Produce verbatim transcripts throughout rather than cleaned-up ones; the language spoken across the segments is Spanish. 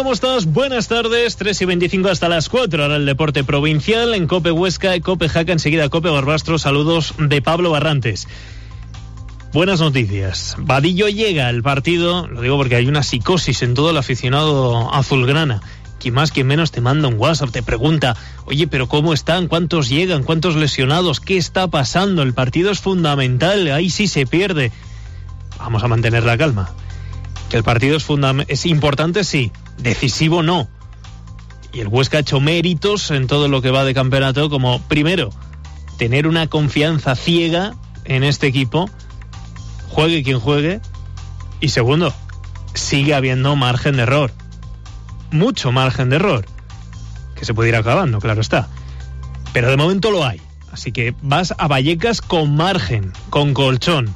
¿cómo estás? Buenas tardes, tres y veinticinco hasta las cuatro, ahora el deporte provincial en COPE Huesca y COPE Jaca, enseguida COPE Barbastro. Saludos de Pablo Barrantes. Buenas noticias. Vadillo llega al partido, lo digo porque hay una psicosis en todo el aficionado azulgrana. Quien más, quien menos te manda un WhatsApp, te pregunta, oye, pero ¿cómo están? ¿Cuántos llegan? ¿Cuántos lesionados? ¿Qué está pasando? El partido es fundamental, ahí sí se pierde. Vamos a mantener la calma. Que el partido es, fundam- es importante, sí. Decisivo, no. Y el Huesca ha hecho méritos en todo lo que va de campeonato, como, primero, tener una confianza ciega en este equipo, juegue quien juegue, y segundo, sigue habiendo margen de error. Mucho margen de error, que se puede ir acabando, claro está. Pero de momento lo hay. Así que vas a Vallecas con margen, con colchón.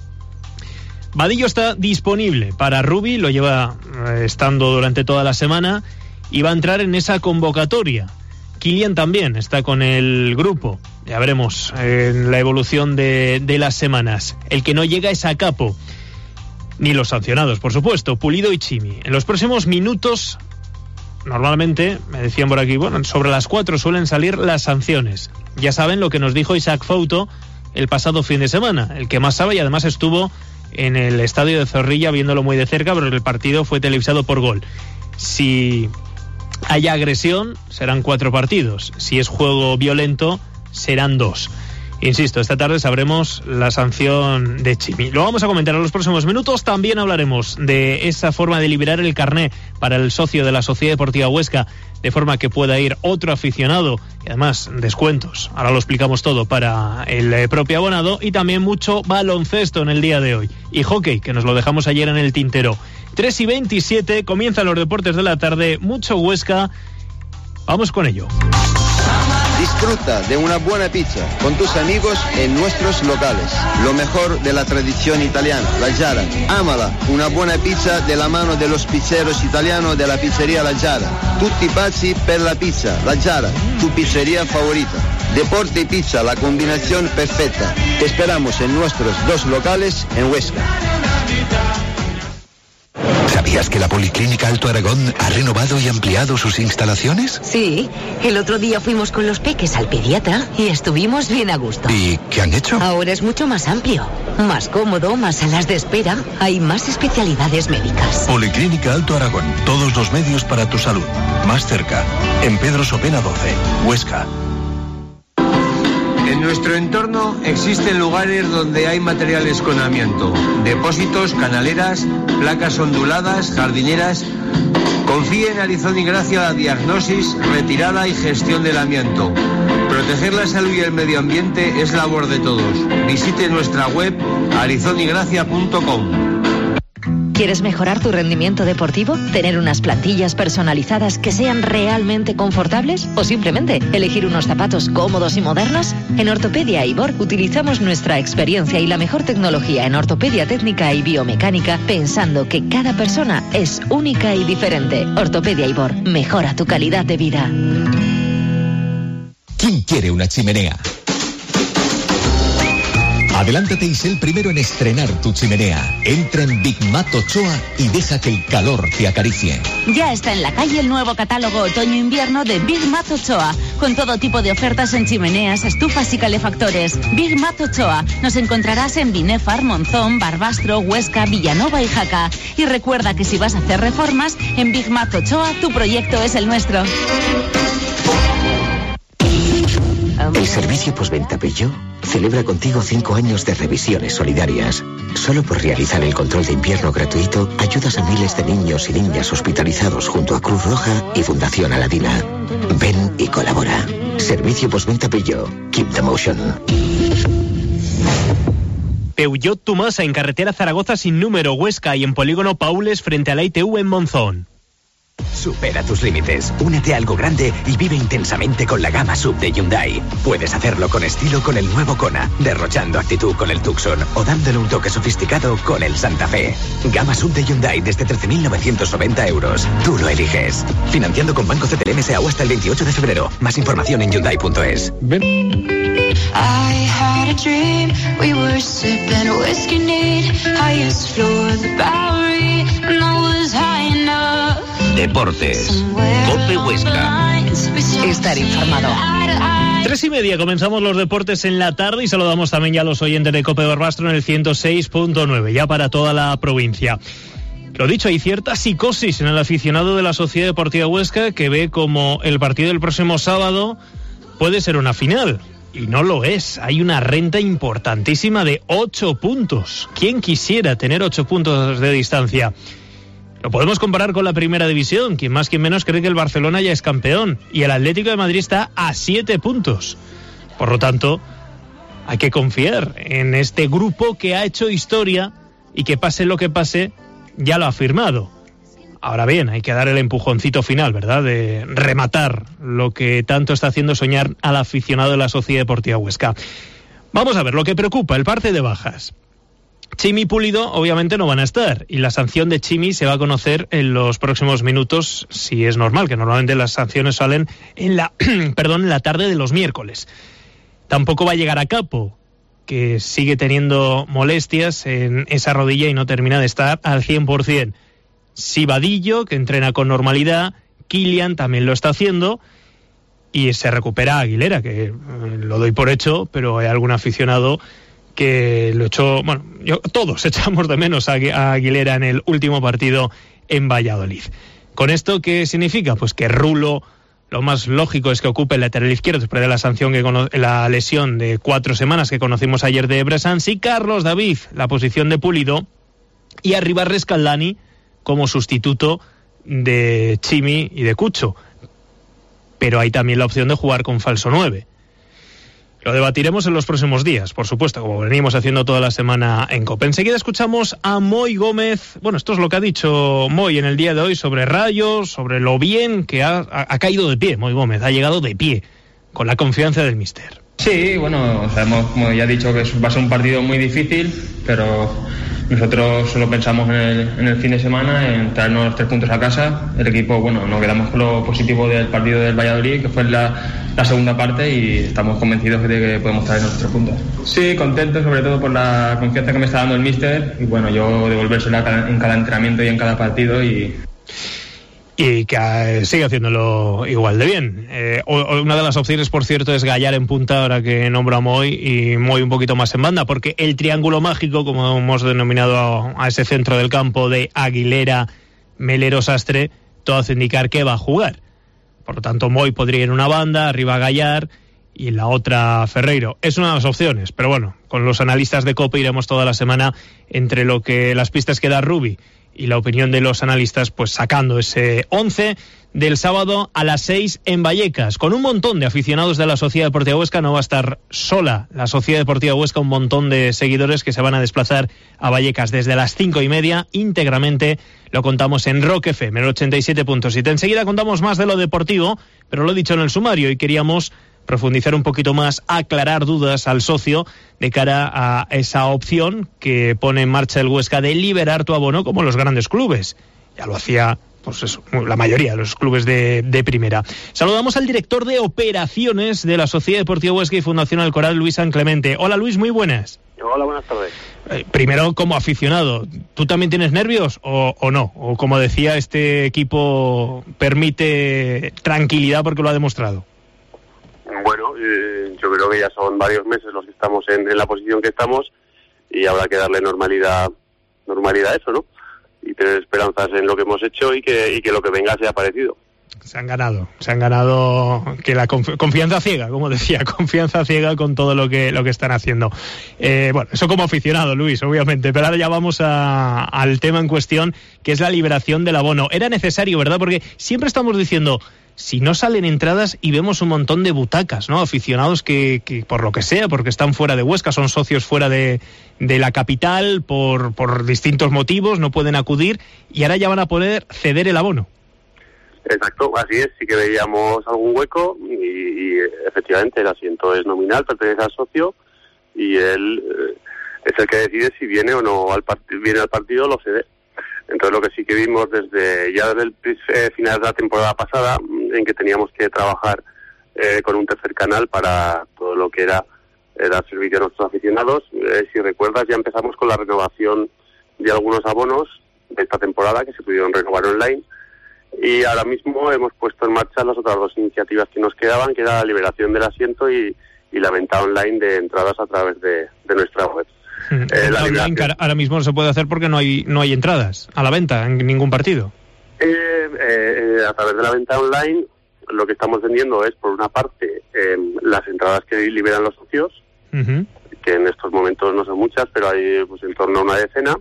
Vadillo está disponible para Rubi, lo lleva eh, estando durante toda la semana y va a entrar en esa convocatoria. Kylian también está con el grupo, ya veremos eh, en la evolución de, de las semanas. El que no llega es Acapo, ni los sancionados, por supuesto, Pulido y Chimi. En los próximos minutos, normalmente, me decían por aquí, bueno, sobre las cuatro suelen salir las sanciones. Ya saben lo que nos dijo Isaac Fouto el pasado fin de semana, el que más sabe, y además estuvo en el estadio de Zorrilla viéndolo muy de cerca, pero el partido fue televisado por Gol. Si hay agresión, serán cuatro partidos. Si es juego violento, serán dos. Insisto, esta tarde sabremos la sanción de Chimi. Lo vamos a comentar en los próximos minutos. También hablaremos de esa forma de liberar el carné para el socio de la Sociedad Deportiva Huesca, de forma que pueda ir otro aficionado y además descuentos. Ahora lo explicamos todo para el propio abonado, y también mucho baloncesto en el día de hoy. Y hockey, que nos lo dejamos ayer en el tintero. tres y veintisiete, comienzan los deportes de la tarde, mucho Huesca. Vamos con ello. Disfruta de una buena pizza con tus amigos en nuestros locales. Lo mejor de la tradición italiana, la Giara. Ámala, una buena pizza de la mano de los pizzeros italianos de la pizzería La Giara. Tutti pazzi per la pizza, La Giara, tu pizzería favorita. Deporte y pizza, la combinación perfecta. Te esperamos en nuestros dos locales en Huesca. ¿Sabías que la Policlínica Alto Aragón ha renovado y ampliado sus instalaciones? Sí, el otro día fuimos con los peques al pediatra y estuvimos bien a gusto. ¿Y qué han hecho? Ahora es mucho más amplio, más cómodo, más salas de espera, hay más especialidades médicas. Policlínica Alto Aragón, todos los medios para tu salud. Más cerca, en Pedro Sopena doce, Huesca. En nuestro entorno existen lugares donde hay materiales con amianto, depósitos, canaleras, placas onduladas, jardineras. Confíe en Arizón y Gracia la diagnosis, retirada y gestión del amianto. Proteger la salud y el medio ambiente es labor de todos. Visite nuestra web arizón y gracia punto com. ¿Quieres mejorar tu rendimiento deportivo? ¿Tener unas plantillas personalizadas que sean realmente confortables? ¿O simplemente elegir unos zapatos cómodos y modernos? En Ortopedia Ibor utilizamos nuestra experiencia y la mejor tecnología en ortopedia técnica y biomecánica, pensando que cada persona es única y diferente. Ortopedia Ibor, mejora tu calidad de vida. ¿Quién quiere una chimenea? Adelántate y sé el primero en estrenar tu chimenea. Entra en Big Mat Ochoa y deja que el calor te acaricie. Ya está en la calle el nuevo catálogo otoño-invierno de Big Mat Ochoa, con todo tipo de ofertas en chimeneas, estufas y calefactores. Big Mat Ochoa. Nos encontrarás en Binefar, Monzón, Barbastro, Huesca, Villanova y Jaca. Y recuerda que si vas a hacer reformas, en Big Mat Ochoa tu proyecto es el nuestro. El servicio postventa Peugeot celebra contigo cinco años de revisiones solidarias. Solo por realizar el control de invierno gratuito, ayudas a miles de niños y niñas hospitalizados junto a Cruz Roja y Fundación Aladina. Ven y colabora. Servicio postventa Peugeot. Keep the motion. Peugeot Tumasa en carretera Zaragoza sin número, Huesca, y en polígono Paules frente a la I T U en Monzón. Supera tus límites, únete a algo grande y vive intensamente con la gama sub de Hyundai. Puedes hacerlo con estilo con el nuevo Kona, derrochando actitud con el Tucson o dándole un toque sofisticado con el Santa Fe. Gama sub de Hyundai desde trece mil novecientos noventa euros. Tú lo eliges. Financiando con Banco C T L M S A U hasta el veintiocho de febrero. Más información en Hyundai punto es. I had a dream, we were sipping whiskey neat, highest floor of the Bowery, and I was high enough. Deportes. COPE Huesca. Estar informado. Tres y media, comenzamos los deportes en la tarde y saludamos también ya a los oyentes de COPE Barbastro en el ciento seis punto nueve, ya para toda la provincia. Lo dicho, hay cierta psicosis en el aficionado de la Sociedad Deportiva Huesca que ve como el partido del próximo sábado puede ser una final. Y no lo es, hay una renta importantísima de ocho puntos. ¿Quién quisiera tener ocho puntos de distancia? Lo podemos comparar con la Primera División, quien más quien menos cree que el Barcelona ya es campeón y el Atlético de Madrid está a siete puntos. Por lo tanto, hay que confiar en este grupo que ha hecho historia y que pase lo que pase, ya lo ha firmado. Ahora bien, hay que dar el empujoncito final, ¿verdad?, de rematar lo que tanto está haciendo soñar al aficionado de la Sociedad Deportiva Huesca. Vamos a ver, lo que preocupa, el parte de bajas. Chimi y Pulido obviamente no van a estar y la sanción de Chimi se va a conocer en los próximos minutos, si es normal, que normalmente las sanciones salen en la, perdón, en la tarde de los miércoles. Tampoco va a llegar a Capo, que sigue teniendo molestias en esa rodilla y no termina de estar al cien por ciento. Sí, Vadillo, que entrena con normalidad, Kilian también lo está haciendo, y se recupera Aguilera, que eh, lo doy por hecho, pero hay algún aficionado que lo echó, bueno, yo, todos echamos de menos a, a Aguilera en el último partido en Valladolid. ¿Con esto qué significa? Pues que Rulo, lo más lógico es que ocupe el lateral izquierdo después de la sanción, que cono- la lesión de cuatro semanas que conocimos ayer de Bresans, y Carlos David, la posición de Pulido, y arriba Rescaldani como sustituto de Chimi y de Cucho. Pero hay también la opción de jugar con falso nueve. Lo debatiremos en los próximos días, por supuesto, como venimos haciendo toda la semana en COPE. Enseguida escuchamos a Moy Gómez. Bueno, esto es lo que ha dicho Moy en el día de hoy sobre Rayos, sobre lo bien que ha, ha caído de pie Moy Gómez, ha llegado de pie, con la confianza del míster. Sí, bueno, sabemos, como ya he dicho, que va a ser un partido muy difícil, pero nosotros solo pensamos en el, en el fin de semana, en traernos los tres puntos a casa. El equipo, bueno, nos quedamos con lo positivo del partido del Valladolid, que fue la, la segunda parte, y estamos convencidos de que podemos traernos los tres puntos. Sí, contento sobre todo por la confianza que me está dando el míster, y bueno, yo devolvérsela en cada entrenamiento y en cada partido, y... Y que eh, sigue haciéndolo igual de bien. Eh, o, o una de las opciones, por cierto, es Gallar en punta, ahora que nombro a Moy, y Moy un poquito más en banda, porque el triángulo mágico, como hemos denominado a, a ese centro del campo de Aguilera, Melero, Sastre, todo hace indicar que va a jugar. Por lo tanto, Moy podría ir en una banda, arriba Gallar, y en la otra Ferreiro. Es una de las opciones, pero bueno, con los analistas de COPE iremos toda la semana entre lo que las pistas que da Rubi y la opinión de los analistas, pues sacando ese once del sábado a las seis en Vallecas, con un montón de aficionados de la Sociedad Deportiva Huesca. No va a estar sola la Sociedad Deportiva Huesca, un montón de seguidores que se van a desplazar a Vallecas desde las cinco y media, íntegramente lo contamos en Rock F M, el ochenta y siete punto siete. Enseguida contamos más de lo deportivo, pero lo he dicho en el sumario, y queríamos profundizar un poquito más, aclarar dudas al socio de cara a esa opción que pone en marcha el Huesca de liberar tu abono como los grandes clubes. Ya lo hacía, pues eso, la mayoría de los clubes de, de primera. Saludamos al director de operaciones de la Sociedad Deportiva Huesca y Fundación Alcoraz, Luis San Clemente. Hola Luis, muy buenas. Hola, buenas tardes. Eh, primero, como aficionado, ¿tú también tienes nervios o, o no? O como decía, este equipo permite tranquilidad porque lo ha demostrado. Bueno, eh, yo creo que ya son varios meses los que estamos en, en la posición que estamos, y habrá que darle normalidad normalidad a eso, ¿no? Y tener esperanzas en lo que hemos hecho, y que y que lo que venga sea parecido. Se han ganado, se han ganado que la confi- confianza ciega, como decía, confianza ciega con todo lo que lo que están haciendo. Eh, bueno, eso como aficionado, Luis, obviamente, pero ahora ya vamos a, al tema en cuestión, que es la liberación del abono. Era necesario, ¿verdad? Porque siempre estamos diciendo, si no salen entradas y vemos un montón de butacas, ¿no? Aficionados que, que por lo que sea, porque están fuera de Huesca, son socios fuera de, de la capital, por, por distintos motivos, no pueden acudir, y ahora ya van a poder ceder el abono. Exacto, así es, sí que veíamos algún hueco, y, y efectivamente el asiento es nominal, pertenece al socio, y él eh, es el que decide si viene o no al partido, viene al partido, lo cede. Entonces lo que sí que vimos desde ya desde el eh, final de la temporada pasada, en que teníamos que trabajar eh, con un tercer canal para todo lo que era eh, dar servicio a nuestros aficionados. Eh, si recuerdas, ya empezamos con la renovación de algunos abonos de esta temporada que se pudieron renovar online, Y ahora mismo hemos puesto en marcha las otras dos iniciativas que nos quedaban, que era la liberación del asiento y, y la venta online de entradas a través de, de nuestra web. Eh, la online, que ahora mismo no se puede hacer porque no hay no hay entradas a la venta en ningún partido. Eh, eh, a través de la venta online, lo que estamos vendiendo es, por una parte, eh, las entradas que liberan los socios, uh-huh. que en estos momentos no son muchas, pero hay pues en torno a una decena.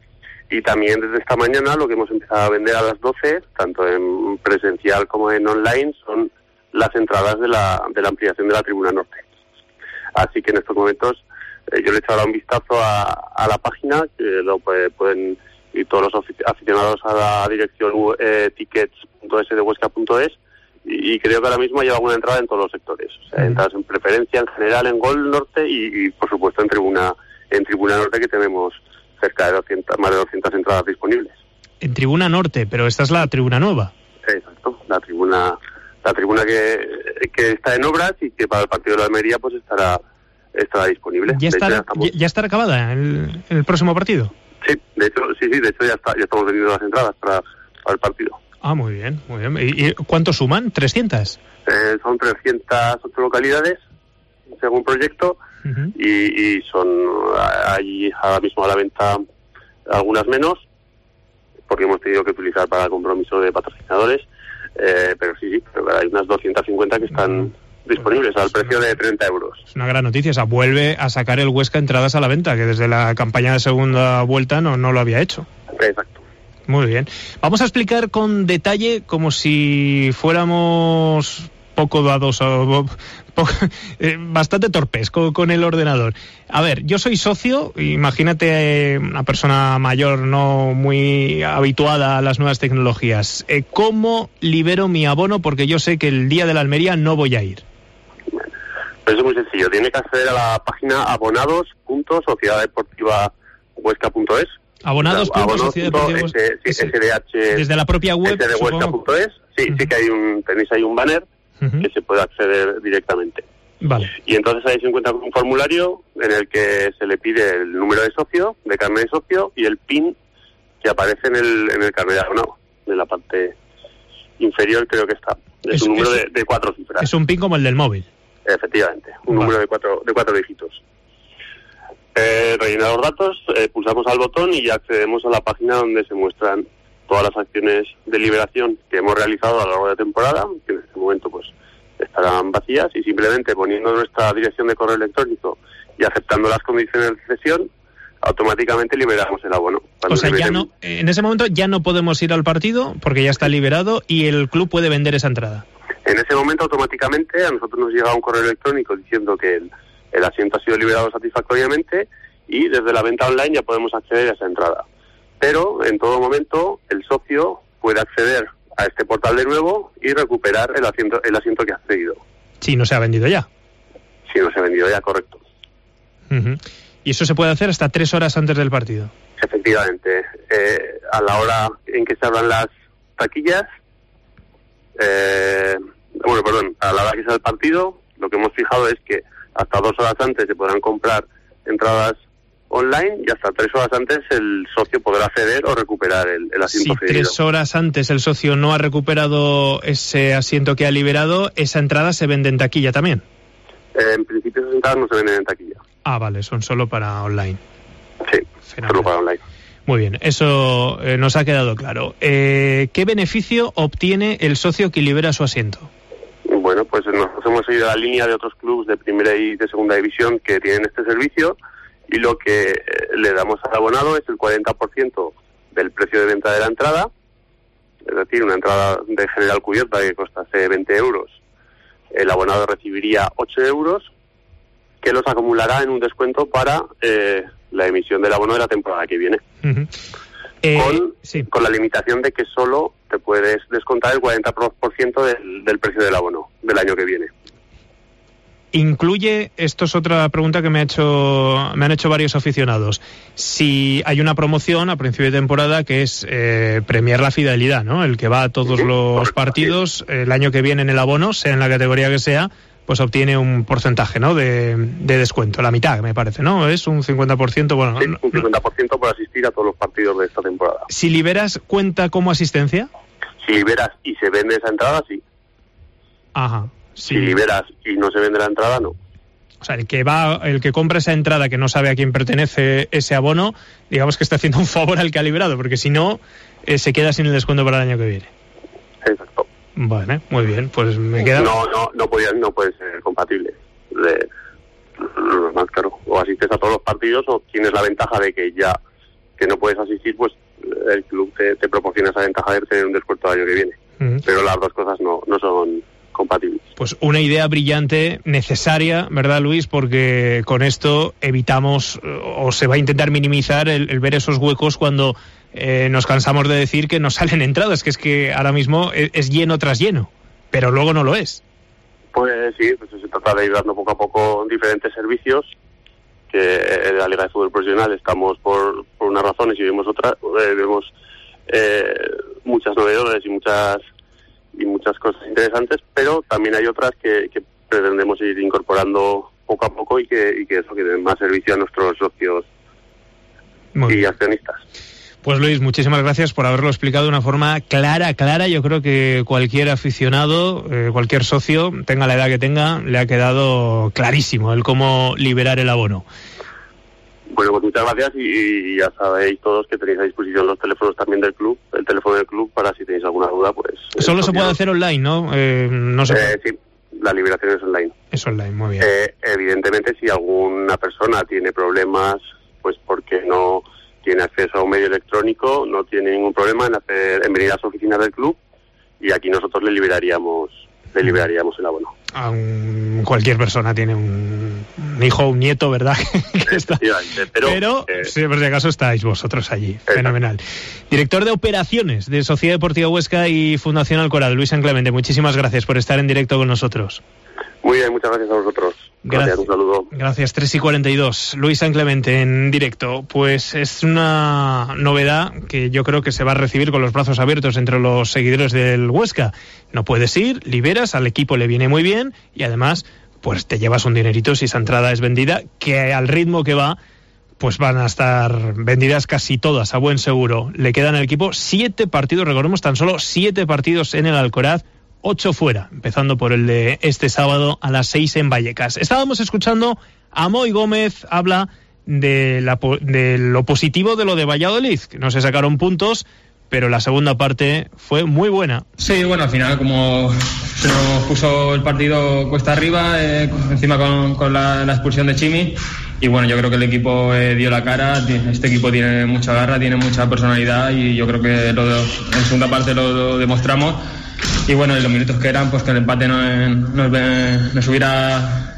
Y también desde esta mañana lo que hemos empezado a vender a las doce, tanto en presencial como en online, son las entradas de la, de la ampliación de la Tribuna Norte. Así que en estos momentos eh, yo le he echado ahora un vistazo a, a la página, que lo puede, pueden ir todos los aficionados a la dirección eh, tickets punto es de huesca punto es, y, y creo que ahora mismo hay alguna entrada en todos los sectores. O sea, entradas en preferencia, en general, en Gol Norte y, y por supuesto en Tribuna, en Tribuna Norte, que tenemos cerca de doscientas, más de doscientas entradas disponibles. En Tribuna Norte, pero esta es la tribuna nueva. Exacto, la tribuna la tribuna que, que está en obras y que para el partido de la Almería pues estará estará disponible. ¿Ya estará, ya, estamos... ya estará acabada el, el próximo partido? Sí, de hecho, sí, sí, de hecho ya está, ya estamos vendiendo las entradas para, para el partido. Ah, muy bien, muy bien. ¿Y, y cuánto suman? ¿trescientas? Eh, son trescientas ocho localidades, según proyecto. Uh-huh. y, y son ahí ahora mismo a la venta algunas menos porque hemos tenido que utilizar para el compromiso de patrocinadores, eh, pero sí, sí, pero hay unas doscientas cincuenta que están uh-huh. disponibles al precio de treinta euros. Es una gran noticia, o sea, vuelve a sacar el Huesca entradas a la venta, que desde la campaña de segunda vuelta no, no lo había hecho. Exacto. Muy bien. Vamos a explicar con detalle, como si fuéramos poco dados o poco, eh, bastante torpes con, con el ordenador. A ver, yo soy socio, imagínate eh, una persona mayor no muy habituada a las nuevas tecnologías. Eh, ¿Cómo libero mi abono? Porque yo sé que el día de la Almería no voy a ir. Pues es muy sencillo, tiene que acceder a la página abonados punto sociedad deportiva huesca punto es. Abonados. O sea, abonados. Abonados. S D H, desde la propia web. S D huesca punto es. Sí, uh-huh. sí que hay un, tenéis ahí un banner uh-huh. que se puede acceder directamente. Vale. Y entonces ahí se encuentra un formulario en el que se le pide el número de socio, de carnet de socio, y el PIN que aparece en el, en el carnet de abonado, en la parte inferior creo que está. Es, es un número es, de, de cuatro cifras. Es un PIN como el del móvil. Efectivamente, un vale. número de cuatro, de cuatro dígitos. Eh, rellenar los datos, eh, pulsamos al botón y ya accedemos a la página donde se muestran todas las acciones de liberación que hemos realizado a lo largo de la temporada, que en este momento pues estarán vacías, y simplemente poniendo nuestra dirección de correo electrónico y aceptando las condiciones de cesión, automáticamente liberamos el abono. Cuando o sea, ya no, en ese momento ya no podemos ir al partido porque ya está liberado y el club puede vender esa entrada. En ese momento automáticamente a nosotros nos llega un correo electrónico diciendo que el, el asiento ha sido liberado satisfactoriamente y desde la venta online ya podemos acceder a esa entrada. Pero en todo momento el socio puede acceder a este portal de nuevo y recuperar el asiento, el asiento que ha cedido. Si no se ha vendido ya. Si no se ha vendido ya, correcto. Uh-huh. Y eso se puede hacer hasta tres horas antes del partido. Efectivamente. Eh, a la hora en que se abran las taquillas, eh, bueno, perdón, a la hora que sea el partido, lo que hemos fijado es que hasta dos horas antes se podrán comprar entradas online y hasta tres horas antes el socio podrá acceder o recuperar el, el asiento si cedido. Tres horas antes el socio no ha recuperado ese asiento que ha liberado, esa entrada se vende en taquilla también. Eh, en principio esas entradas no se venden en taquilla. Ah, vale, son solo para online. Sí, Fenomenal. Solo para online. Muy bien, eso eh, nos ha quedado claro. Eh, ¿Qué beneficio obtiene el socio que libera su asiento? Bueno, pues nosotros hemos seguido la línea de otros clubes de primera y de segunda división que tienen este servicio, y lo que eh, le damos al abonado es el cuarenta por ciento del precio de venta de la entrada, es decir, una entrada de general cubierta que costase veinte euros, el abonado recibiría ocho euros, que los acumulará en un descuento para eh, la emisión del abono de la temporada que viene. Uh-huh. Eh, con, sí. con la limitación de que solo te puedes descontar el cuarenta por ciento del, del precio del abono del año que viene. Incluye, esto es otra pregunta que me ha hecho, me han hecho varios aficionados, si hay una promoción a principio de temporada que es eh, premiar la fidelidad, ¿no? El que va a todos sí, los correcto, partidos, sí. El año que viene en el abono, sea en la categoría que sea, pues obtiene un porcentaje, ¿no? De, de descuento, la mitad, me parece, ¿no? Es un cincuenta por ciento, bueno... Sí, un cincuenta por ciento por asistir a todos los partidos de esta temporada. Si liberas, ¿cuenta como asistencia? Si liberas y se vende esa entrada, sí. Ajá. Sí. Si liberas y no se vende la entrada, no. O sea, el que va, el que compra esa entrada que no sabe a quién pertenece ese abono, digamos que está haciendo un favor al que ha liberado, porque si no, eh, se queda sin el descuento para el año que viene. Exacto. Vale, muy bien, pues me queda... No, no, no puede, no puede ser compatible. De, más claro, o asistes a todos los partidos o tienes la ventaja de que ya que no puedes asistir, pues el club te, te proporciona esa ventaja de tener un descuento el año que viene. Uh-huh. Pero las dos cosas no, no son compatibles. Pues una idea brillante, necesaria, ¿verdad, Luis? Porque con esto evitamos o se va a intentar minimizar el, el ver esos huecos cuando eh, nos cansamos de decir que no salen entradas, que es que ahora mismo es, es lleno tras lleno, pero luego no lo es. Pues sí, pues se trata de ir dando poco a poco diferentes servicios, que en la Liga de Fútbol Profesional estamos por, por unas razones y vemos otras, eh, vemos eh, muchas novedades y muchas y muchas cosas interesantes, pero también hay otras que, que pretendemos ir incorporando poco a poco y que, y que eso, que den más servicio a nuestros socios Muy y bien. accionistas. Pues Luis, muchísimas gracias por haberlo explicado de una forma clara, clara. Yo creo que cualquier aficionado, eh, cualquier socio, tenga la edad que tenga, le ha quedado clarísimo el cómo liberar el abono. Bueno, pues muchas gracias y, y ya sabéis todos que tenéis a disposición los teléfonos también del club, el teléfono del club, para si tenéis alguna duda, pues... Solo se puede hacer online, ¿no? Eh, no sé. Eh, sí, la liberación es online. Es online, muy bien. Eh, evidentemente, si alguna persona tiene problemas, pues porque no tiene acceso a un medio electrónico, no tiene ningún problema en hacer en venir a las oficinas del club y aquí nosotros le liberaríamos le liberaríamos el abono. A un, cualquier persona tiene un, un hijo o un nieto, ¿verdad? que está. Pero, pero eh, si por si acaso estáis vosotros allí. Exacto. Fenomenal. Director de Operaciones de Sociedad Deportiva Huesca y Fundación Alcoraz, Luis San Clemente, muchísimas gracias por estar en directo con nosotros. Muy bien, muchas gracias a vosotros. Gracias, gracias, un saludo. Gracias, tres y cuarenta y dos. Luis San Clemente en directo. Pues es una novedad que yo creo que se va a recibir con los brazos abiertos entre los seguidores del Huesca. No puedes ir, liberas, al equipo le viene muy bien y además pues te llevas un dinerito si esa entrada es vendida, que al ritmo que va pues van a estar vendidas casi todas, a buen seguro. Le quedan al equipo siete partidos, recordemos, tan solo siete partidos en el Alcoraz, ocho fuera, empezando por el de este sábado a las seis en Vallecas. Estábamos escuchando a Moy Gómez, habla de, la, de lo positivo de lo de Valladolid, que no se sacaron puntos, pero la segunda parte fue muy buena. Sí, bueno, al final como se nos puso el partido cuesta arriba, eh, encima con, con la, la expulsión de Chimi, y bueno, yo creo que el equipo eh, dio la cara. Este equipo tiene mucha garra, tiene mucha personalidad y yo creo que lo de, en segunda parte lo, lo demostramos. Y bueno, en los minutos que eran, pues que el empate nos, nos, nos hubiera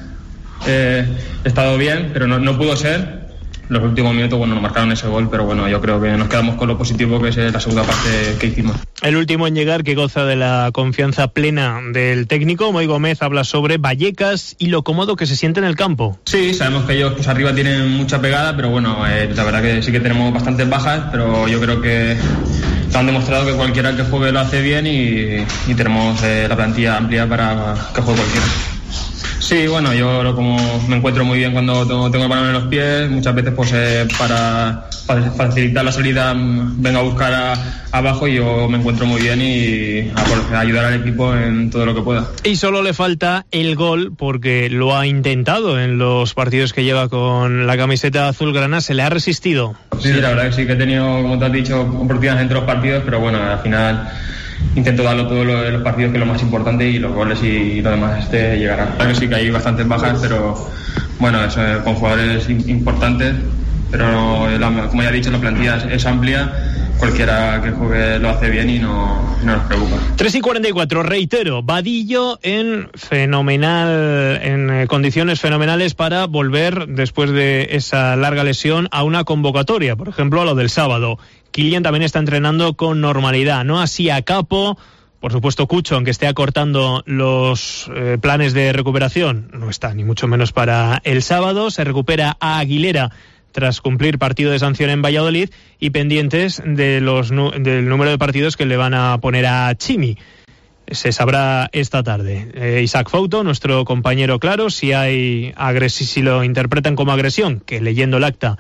eh, estado bien, pero no, no pudo ser. Los últimos minutos, bueno, nos marcaron ese gol, pero bueno, yo creo que nos quedamos con lo positivo, que es la segunda parte que hicimos. El último en llegar, que goza de la confianza plena del técnico, Moy Gómez, habla sobre Vallecas y lo cómodo que se siente en el campo. Sí, sabemos que ellos pues arriba tienen mucha pegada, pero bueno, eh, la verdad que sí que tenemos bastantes bajas, pero yo creo que han demostrado que cualquiera que juegue lo hace bien y, y tenemos eh, la plantilla amplia para que juegue cualquiera. Sí, bueno, yo como me encuentro muy bien cuando tengo, tengo el balón en los pies, muchas veces pues eh, para, para facilitar la salida vengo a buscar a, abajo y yo me encuentro muy bien y a, a ayudar al equipo en todo lo que pueda. Y solo le falta el gol porque lo ha intentado en los partidos que lleva con la camiseta azulgrana, se le ha resistido. Sí, la verdad que sí que he tenido, como te has dicho, oportunidades entre los partidos, pero bueno, al final intento darlo todo en los partidos, que es lo más importante, y los goles y lo demás este llegará. Claro que sí que hay bastantes bajas, pero bueno, eso, con jugadores importantes, pero la, como ya he dicho, la plantilla es, es amplia. Cualquiera que juegue lo hace bien y no, no nos preocupa. tres y cuarenta y cuatro, reitero, Vadillo en fenomenal, en condiciones fenomenales para volver después de esa larga lesión a una convocatoria, por ejemplo a lo del sábado. Kilian también está entrenando con normalidad, no así a Capo. Por supuesto, Cucho, aunque esté acortando los eh, planes de recuperación, no está ni mucho menos para el sábado. Se recupera a Aguilera tras cumplir partido de sanción en Valladolid y pendientes de los del número de partidos que le van a poner a Chimi. Se sabrá esta tarde. Eh, Isaac Fouto, nuestro compañero, claro, si hay agresi- si lo interpretan como agresión, que leyendo el acta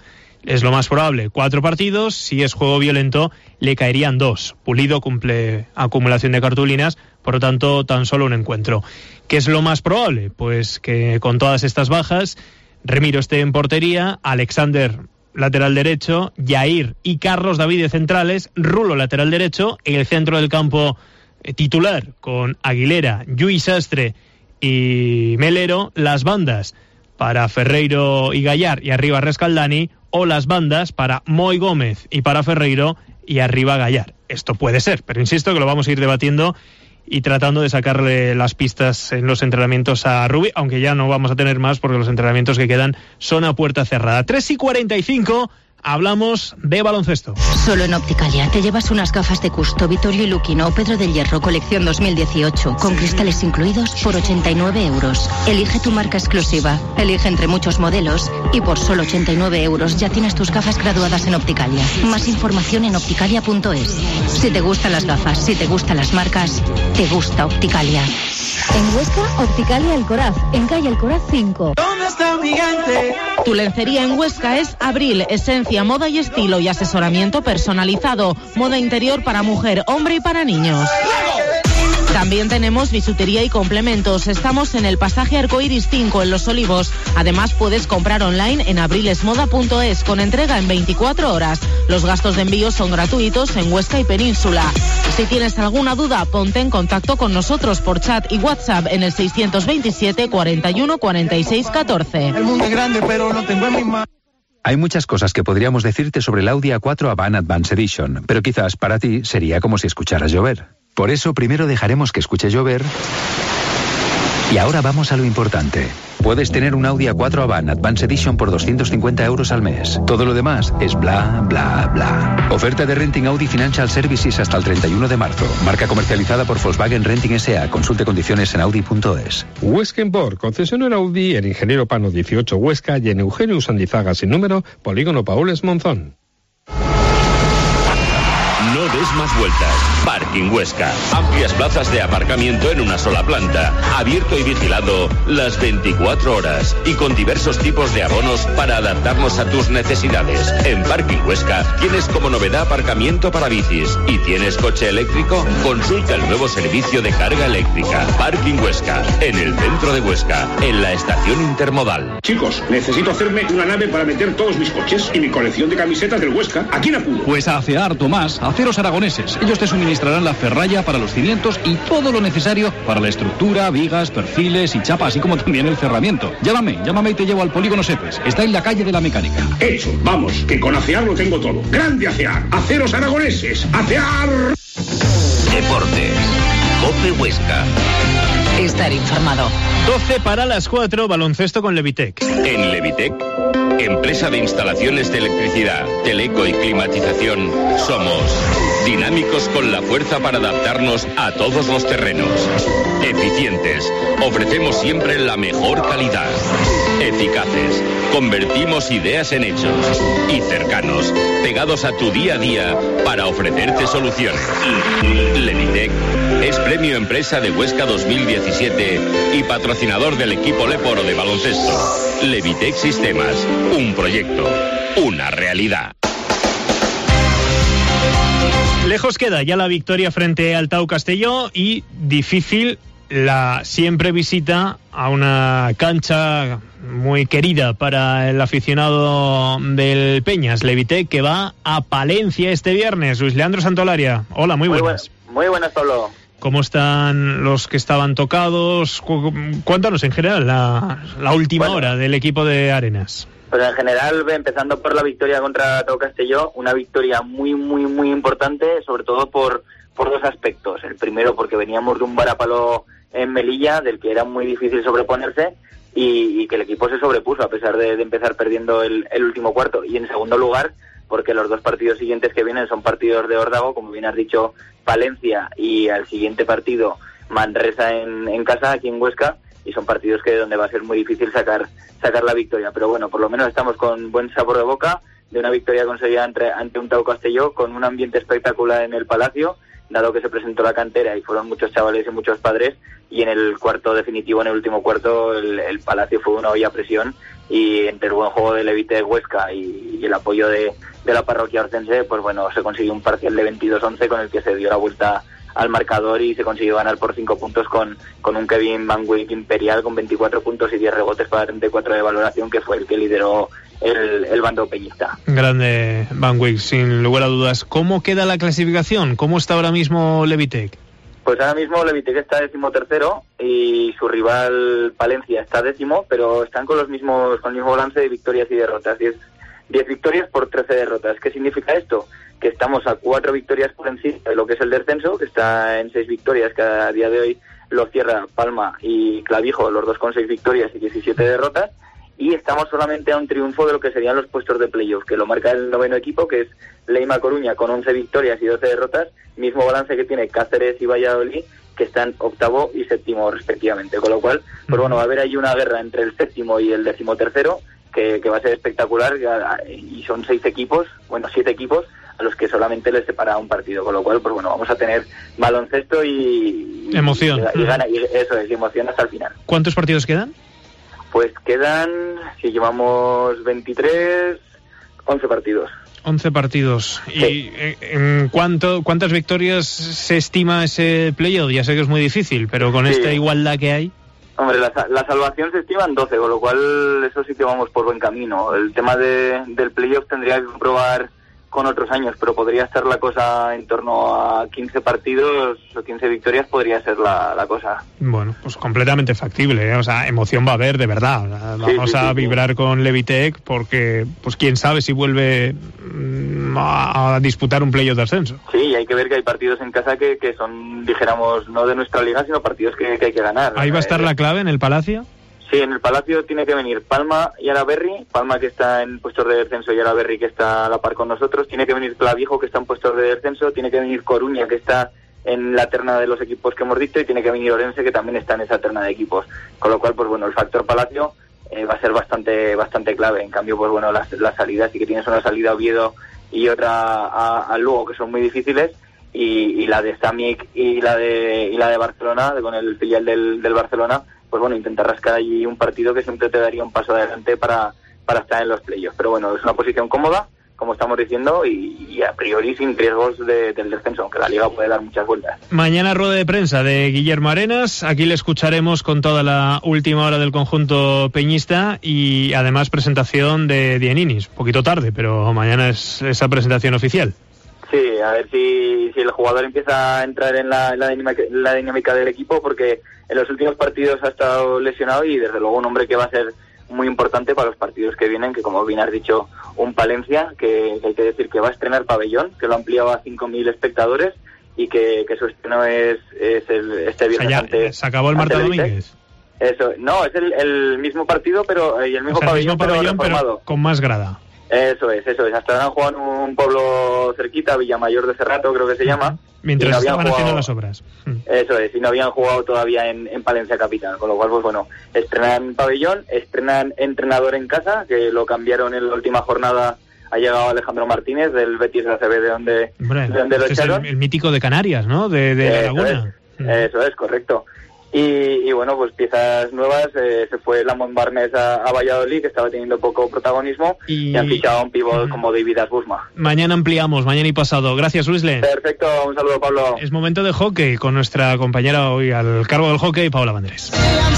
es lo más probable. Cuatro partidos, si es juego violento, le caerían dos. Pulido cumple acumulación de cartulinas, por lo tanto, tan solo un encuentro. ¿Qué es lo más probable? Pues que con todas estas bajas, Remiro esté en portería, Alexander lateral derecho, Yair y Carlos David centrales, Rulo lateral derecho, en el centro del campo eh, titular con Aguilera, Lluís Sastre y Melero, las bandas para Ferreiro y Gallar y arriba Rescaldani, o las bandas para Moi Gómez y para Ferreiro y arriba Gallar. Esto puede ser, pero insisto que lo vamos a ir debatiendo y tratando de sacarle las pistas en los entrenamientos a Rubi, aunque ya no vamos a tener más porque los entrenamientos que quedan son a puerta cerrada. tres y cuarenta y cinco, hablamos de baloncesto. Solo en Opticalia te llevas unas gafas de Custo, Vittorio y Luquino o Pedro del Hierro colección dos mil dieciocho, con cristales incluidos por ochenta y nueve euros. Elige tu marca exclusiva, elige entre muchos modelos y por solo ochenta y nueve euros ya tienes tus gafas graduadas en Opticalia. Más información en opticalia punto es. Si te gustan las gafas, si te gustan las marcas, te gusta Opticalia. En Huesca, Opticalia Alcoraz, en calle Alcoraz cinco. ¿Dónde está mi gigante? Tu lencería en Huesca es Abril, esencia, moda y estilo y asesoramiento personalizado. Moda interior para mujer, hombre y para niños. También tenemos bisutería y complementos. Estamos en el pasaje Arcoiris cinco en Los Olivos. Además puedes comprar online en abrilesmoda punto es con entrega en veinticuatro horas. Los gastos de envío son gratuitos en Huesca y Península. Si tienes alguna duda, ponte en contacto con nosotros por chat y WhatsApp en el seiscientos veintisiete cuarenta y uno cuarenta y seis catorce. El mundo es grande, pero lo tengo en mis manos. Hay muchas cosas que podríamos decirte sobre el Audi A cuatro Avant Advanced Edition, pero quizás para ti sería como si escucharas llover. Por eso primero dejaremos que escuche llover y ahora vamos a lo importante. Puedes tener un Audi A cuatro Avant Advanced Edition por doscientos cincuenta euros al mes. Todo lo demás es bla, bla, bla. Oferta de Renting Audi Financial Services hasta el treinta y uno de marzo. Marca comercializada por Volkswagen Renting S A. Consulte condiciones en audi punto es. Huesca Import, concesionario Audi en Ingeniero Pano dieciocho Huesca y en Eugenio Sandizaga sin número, Polígono Paules Monzón. No des más vueltas. Parking Huesca. Amplias plazas de aparcamiento en una sola planta. Abierto y vigilado las veinticuatro horas. Y con diversos tipos de abonos para adaptarnos a tus necesidades. En Parking Huesca tienes como novedad aparcamiento para bicis. ¿Y tienes coche eléctrico? Consulta el nuevo servicio de carga eléctrica. Parking Huesca. En el centro de Huesca. En la estación intermodal. Chicos, necesito hacerme una nave para meter todos mis coches y mi colección de camisetas del Huesca. ¿A quién acudo? Pues a Acear, Tomás. Aceros Aragoneses. Ellos te suministrarán la ferralla para los cimientos y todo lo necesario para la estructura, vigas, perfiles y chapa, así como también el cerramiento. Llámame, llámame y te llevo al Polígono Sepes. Está en la calle de la Mecánica. Hecho, vamos, que con Acear lo tengo todo. ¡Grande Acear! ¡Aceros Aragoneses! ¡Acear! Deportes. COPE Huesca. Estar informado. doce para las cuatro, baloncesto con Levitec. En Levitec, empresa de instalaciones de electricidad, teleco y climatización, somos dinámicos con la fuerza para adaptarnos a todos los terrenos. Eficientes, ofrecemos siempre la mejor calidad. Eficaces, convertimos ideas en hechos. Y cercanos, pegados a tu día a día para ofrecerte soluciones. Levitec es premio Empresa de Huesca dos mil diecisiete y patrocinador del equipo Leporo de baloncesto. Levitec Sistemas, un proyecto, una realidad. Lejos queda ya la victoria frente al Tau Castelló y difícil la siempre visita a una cancha muy querida para el aficionado del Peñas, Levitec, que va a Palencia este viernes. Luis Leandro Santolaria, hola, muy buenas. Muy, buen, muy buenas, Pablo. ¿Cómo están los que estaban tocados? Cuéntanos en general la, la última bueno, hora del equipo de Arenas. Pues en general, empezando por la victoria contra Tau Castelló, una victoria muy, muy, muy importante, sobre todo por, por dos aspectos. El primero, porque veníamos de un varapalo en Melilla, del que era muy difícil sobreponerse, y, y que el equipo se sobrepuso a pesar de, de empezar perdiendo el, el último cuarto. Y en segundo lugar, porque los dos partidos siguientes que vienen son partidos de órdago, como bien has dicho, Palencia, y al siguiente partido Manresa en, en casa, aquí en Huesca, y son partidos que donde va a ser muy difícil sacar sacar la victoria. Pero bueno, por lo menos estamos con buen sabor de boca de una victoria conseguida ante, ante un Tau Castelló, con un ambiente espectacular en el Palacio, dado que se presentó la cantera y fueron muchos chavales y muchos padres, y en el cuarto definitivo, en el último cuarto, el, el Palacio fue una olla a presión, y entre el buen juego de Levitec Huesca y, y y el apoyo de, de la parroquia orcense, pues bueno, se consiguió un parcial de veintidós once con el que se dio la vuelta al marcador y se consiguió ganar por cinco puntos con, con un Kevin Van Wyk imperial con veinticuatro puntos y diez rebotes para treinta y cuatro de valoración, que fue el que lideró el, el bando peñista. Grande Van Wyk, sin lugar a dudas. ¿Cómo queda la clasificación? ¿Cómo está ahora mismo Levitec? Pues ahora mismo Levitec está decimotercero y su rival Palencia está décimo, pero están con los mismos con el mismo balance de victorias y derrotas. diez, diez victorias por trece derrotas. ¿Qué significa esto? Que estamos a cuatro victorias por encima de lo que es el descenso, que está en seis victorias, que a día de hoy lo cierra Palma y Clavijo, los dos con seis victorias y diecisiete derrotas, y estamos solamente a un triunfo de lo que serían los puestos de playoff, que lo marca el noveno equipo, que es Leima Coruña, con once victorias y doce derrotas, mismo balance que tiene Cáceres y Valladolid, que están octavo y séptimo respectivamente, con lo cual, pues bueno, va a haber ahí una guerra entre el séptimo y el decimotercero, que, que va a ser espectacular, y son seis equipos, bueno, siete equipos, a los que solamente les separa un partido, con lo cual, pues bueno, vamos a tener baloncesto y... Emoción. Y, y gana, y eso es, y emoción hasta el final. ¿Cuántos partidos quedan? Pues quedan, si llevamos veintitrés, once partidos. once partidos. Sí. ¿Y en cuánto, cuántas victorias se estima ese playoff? Ya sé que es muy difícil, pero con sí. esta igualdad que hay... Hombre, la, la salvación se estima en doce, con lo cual eso sí que vamos por buen camino. El tema de, del playoff tendría que comprobar con otros años, pero podría estar la cosa en torno a quince partidos o quince victorias, podría ser la, la cosa. Bueno, pues completamente factible, ¿eh? O sea, emoción va a haber, de verdad. O sea, vamos sí, sí, a sí, vibrar sí. con Levitec porque, pues quién sabe si vuelve a, a disputar un playoff de ascenso. Sí, hay que ver que hay partidos en casa que, que son, dijéramos, no de nuestra liga, sino partidos que, que hay que ganar. Ahí va a estar eh, la clave en el Palacio. Sí, en el Palacio tiene que venir Palma y Araberri, Palma que está en puestos de descenso y Araberri que está a la par con nosotros, tiene que venir Clavijo que está en puestos de descenso, tiene que venir Coruña que está en la terna de los equipos que hemos dicho y tiene que venir Orense que también está en esa terna de equipos, con lo cual pues bueno, el factor Palacio eh, va a ser bastante bastante clave. En cambio pues bueno, las, las salidas, sí que tienes una salida a Oviedo y otra a, a Lugo que son muy difíciles, y, y la de Samic y la de y la de Barcelona, de, con el filial del, del Barcelona, pues bueno, intentar rascar allí un partido que siempre te daría un paso adelante para, para estar en los playoffs. Pero bueno, es una posición cómoda, como estamos diciendo, y, y a priori sin riesgos de, del descenso, aunque la liga puede dar muchas vueltas. Mañana rueda de prensa de Guillermo Arenas, aquí le escucharemos con toda la última hora del conjunto peñista y además presentación de Dieninis, un poquito tarde, pero mañana es esa presentación oficial. Sí, a ver si, si el jugador empieza a entrar en la, en la, dinámica, en la dinámica del equipo, porque en los últimos partidos ha estado lesionado y desde luego un hombre que va a ser muy importante para los partidos que vienen, que como bien has dicho, un Palencia, que, que hay que decir que va a estrenar pabellón, que lo ha ampliado a cinco mil espectadores y que, que su estreno es, es el, este viernes. O sea, ante, ¿se acabó el Marta Domínguez? Eso, no, es el, el mismo partido, pero y el mismo, o sea, pabellón, el mismo pabellón, pero reformado. Pero con más grada. Eso es, eso es. Hasta ahora han jugado en un pueblo cerquita, Villamayor de Cerrato, creo que se llama. Mientras no estaban jugado, haciendo las obras. Eso es, y no habían jugado todavía en, en Palencia Capital, con lo cual, pues bueno, estrenan pabellón, estrenan entrenador en casa, que lo cambiaron en la última jornada. Ha llegado Alejandro Martínez del Betis de A C B, de donde, Hombre, de donde lo este echaron. Es el, el mítico de Canarias, ¿no? De, de la eso Laguna. Es, eso es, correcto. Y, y bueno, pues piezas nuevas, eh, se fue Lamont Barnes a, a Valladolid, que estaba teniendo poco protagonismo, y, y han fichado a un pívot uh-huh. como David Asbusma. Mañana ampliamos, mañana y pasado. Gracias, Wisle. Perfecto, un saludo, Pablo. Es momento de hockey con nuestra compañera hoy al cargo del hockey, Paula Bandrés.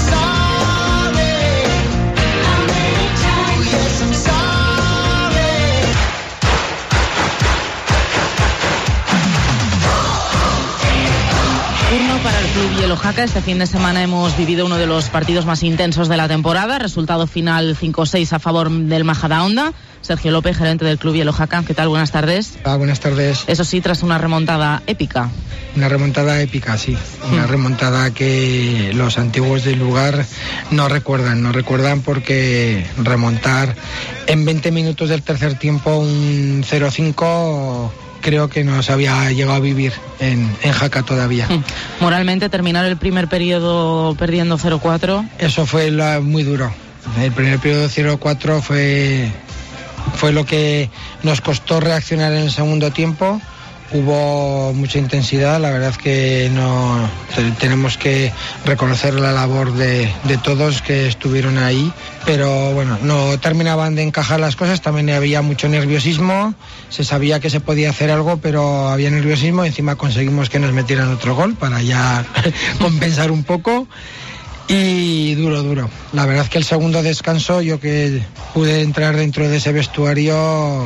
Para el Club Hielo Jaca, este fin de semana hemos vivido uno de los partidos más intensos de la temporada. Resultado final cinco seis a favor del Majadahonda. Sergio López, gerente del Club Hielo Jaca. ¿Qué tal? Buenas tardes. Ah, buenas tardes. Eso sí, tras una remontada épica. Una remontada épica, sí. Una mm. remontada que los antiguos del lugar no recuerdan. No recuerdan porque remontar en veinte minutos del tercer tiempo un cero cinco... creo que no se había llegado a vivir en, en Jaca todavía. Moralmente, terminar el primer periodo perdiendo cero cuatro. Eso fue la, muy duro. El primer periodo cero cuatro fue, fue lo que nos costó reaccionar en el segundo tiempo. hubo mucha intensidad, la verdad que no tenemos que reconocer la labor de, de todos que estuvieron ahí, pero bueno, no terminaban de encajar las cosas, también había mucho nerviosismo, se sabía que se podía hacer algo, pero había nerviosismo, encima conseguimos que nos metieran otro gol para ya compensar un poco. Y duro, duro. La verdad es que el segundo descanso, yo que pude entrar dentro de ese vestuario,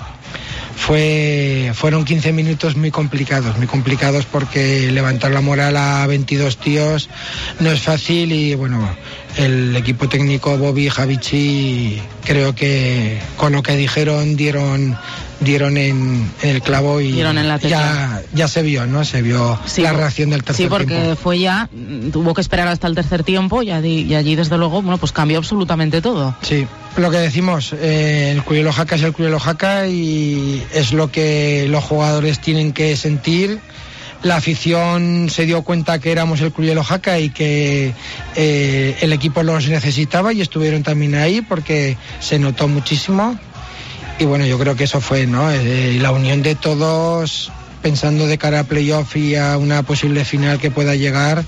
fue fueron quince minutos muy complicados, muy complicados porque levantar la moral a veintidós tíos no es fácil y bueno, el equipo técnico Bobby, Javichi, creo que con lo que dijeron dieron dieron en, en el clavo y dieron en la ya, ya se vio, ¿no? Se vio sí, la reacción del tercer tiempo. Sí, porque tiempo. fue ya, tuvo que esperar hasta el tercer tiempo y allí, y allí desde luego, bueno, pues cambió absolutamente todo. Sí, lo que decimos, eh, el Curiel Oaxaca es el Curiel Oaxaca y es lo que los jugadores tienen que sentir. La afición se dio cuenta que éramos el Curiel Oaxaca y que eh, el equipo los necesitaba y estuvieron también ahí porque se notó muchísimo. Y bueno, yo creo que eso fue, ¿no? Eh, la unión de todos, pensando de cara a playoff y a una posible final que pueda llegar,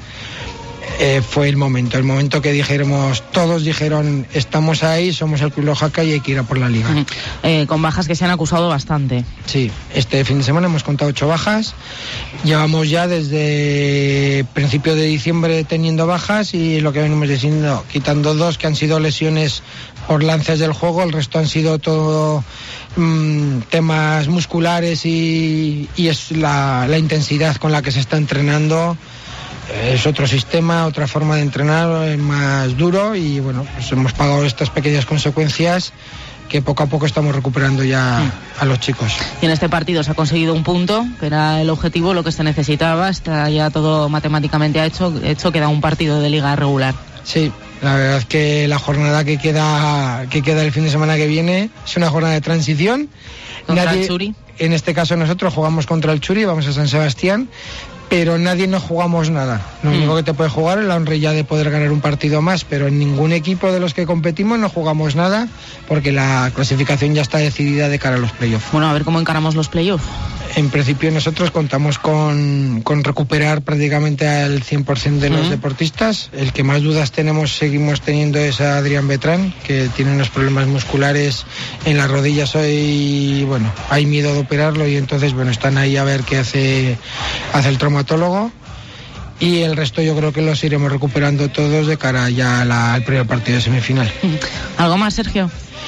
eh, fue el momento. El momento que dijéramos, todos dijeron, estamos ahí, somos el Club Oaxaca y hay que ir a por la liga. Uh-huh. Eh, con bajas que se han acusado bastante. Sí, este fin de semana hemos contado ocho bajas. Llevamos ya desde principio de diciembre teniendo bajas y lo que venimos diciendo, quitando dos que han sido lesiones por lances del juego, el resto han sido todo mmm, temas musculares y, y es la, la intensidad con la que se está entrenando. Es otro sistema, otra forma de entrenar, es más duro y bueno, pues hemos pagado estas pequeñas consecuencias que poco a poco estamos recuperando ya a los chicos. Y en este partido se ha conseguido un punto, que era el objetivo, lo que se necesitaba, está ya todo matemáticamente hecho, hecho queda un partido de liga regular. Sí, la verdad es que la jornada que queda que queda el fin de semana que viene es una jornada de transición. ¿Contra Nadie, el Churi? En este caso nosotros jugamos contra el Churi, vamos a San Sebastián, pero nadie nos jugamos nada. Lo mm. único que te puede jugar es la honrilla de poder ganar un partido más, pero en ningún equipo de los que competimos no jugamos nada porque la clasificación ya está decidida de cara a los playoffs. Bueno, a ver cómo encaramos los playoffs. En principio nosotros contamos con, con recuperar prácticamente al cien por ciento de los uh-huh. deportistas. El que más dudas tenemos, seguimos teniendo es a Adrián Betrán, que tiene unos problemas musculares en las rodillas hoy, bueno, hay miedo de operarlo y entonces, bueno, están ahí a ver qué hace, hace el traumatólogo. Y el resto yo creo que los iremos recuperando todos de cara ya a la, al primer partido de semifinal. ¿Algo más, Sergio?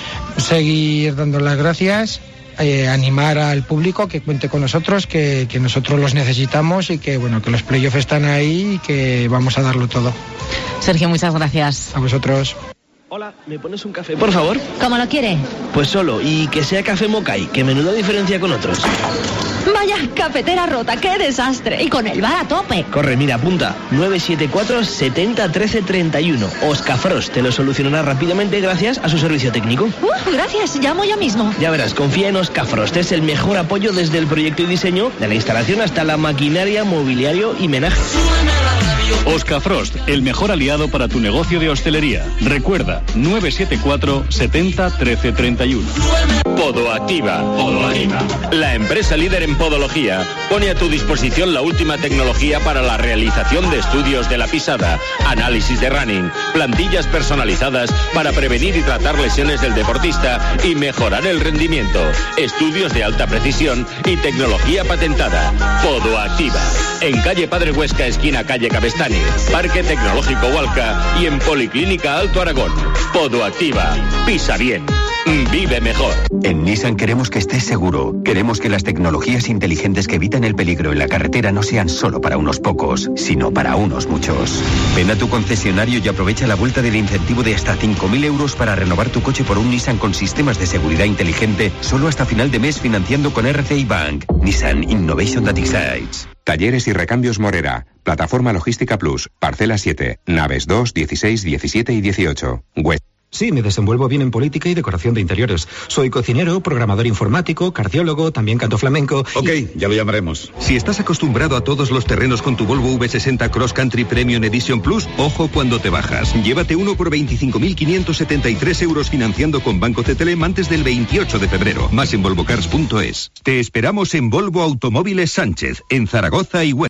Seguir dando las gracias. Eh, animar al público que cuente con nosotros, que, que nosotros los necesitamos y que bueno, que los playoffs están ahí y que vamos a darlo todo. Sergio, muchas gracias. A vosotros. Hola, ¿me pones un café, por favor? ¿Cómo lo quiere? Pues solo, y que sea café Mokai, que menuda diferencia con otros. Vaya, cafetera rota, qué desastre. Y con el bar a tope. Corre, mira, apunta. nueve siete cuatro, setenta, trece, treinta y uno. Oscafrost te lo solucionará rápidamente gracias a su servicio técnico. Uh, gracias, llamo yo mismo. Ya verás, confía en Oscafrost. Es el mejor apoyo desde el proyecto y diseño, de la instalación hasta la maquinaria, mobiliario y menaje. Oscafrost, el mejor aliado para tu negocio de hostelería. Recuerda, nueve siete cuatro, setenta, trece, treinta y uno. Podoactiva. Podoactiva. La empresa líder en podología pone a tu disposición la última tecnología para la realización de estudios de la pisada, análisis de running, plantillas personalizadas para prevenir y tratar lesiones del deportista y mejorar el rendimiento, estudios de alta precisión y tecnología patentada. Podoactiva. En calle Padre Huesca, esquina calle Cabestany, Parque Tecnológico Hualca y en Policlínica Alto Aragón. Podoactiva. Pisa bien. Vive mejor. En Nissan queremos que estés seguro. Queremos que las tecnologías inteligentes que evitan el peligro en la carretera no sean solo para unos pocos, sino para unos muchos. Ven a tu concesionario y aprovecha la vuelta del incentivo de hasta cinco mil euros para renovar tu coche por un Nissan con sistemas de seguridad inteligente solo hasta final de mes financiando con R C I Bank. Nissan Innovation That Excites. Talleres y recambios Morera. Plataforma Logística Plus. Parcela siete. Naves dos, dieciséis, diecisiete y dieciocho. Web. Sí, me desenvuelvo bien en política y decoración de interiores. Soy cocinero, programador informático, cardiólogo, también canto flamenco. Ok, y... ya lo llamaremos. Si estás acostumbrado a todos los terrenos con tu Volvo V sesenta Cross Country Premium Edition Plus, ojo cuando te bajas. Llévate uno por veinticinco mil quinientos setenta y tres euros financiando con Banco C T L E M antes del veintiocho de febrero. Más en volvocars punto es. Te esperamos en Volvo Automóviles Sánchez, en Zaragoza y Huelva.